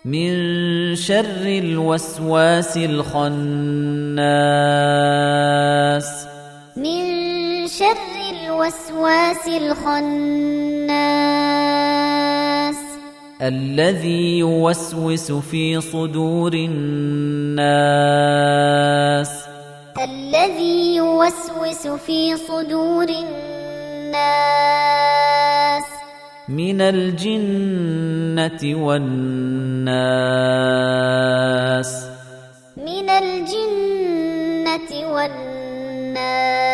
من شر الوسواس الخناس من شر الوسواس الخناس الذي يوسوس في صدور الناس الذي يوسوس في صدور الناس من الجنة والناس من الجنة والناس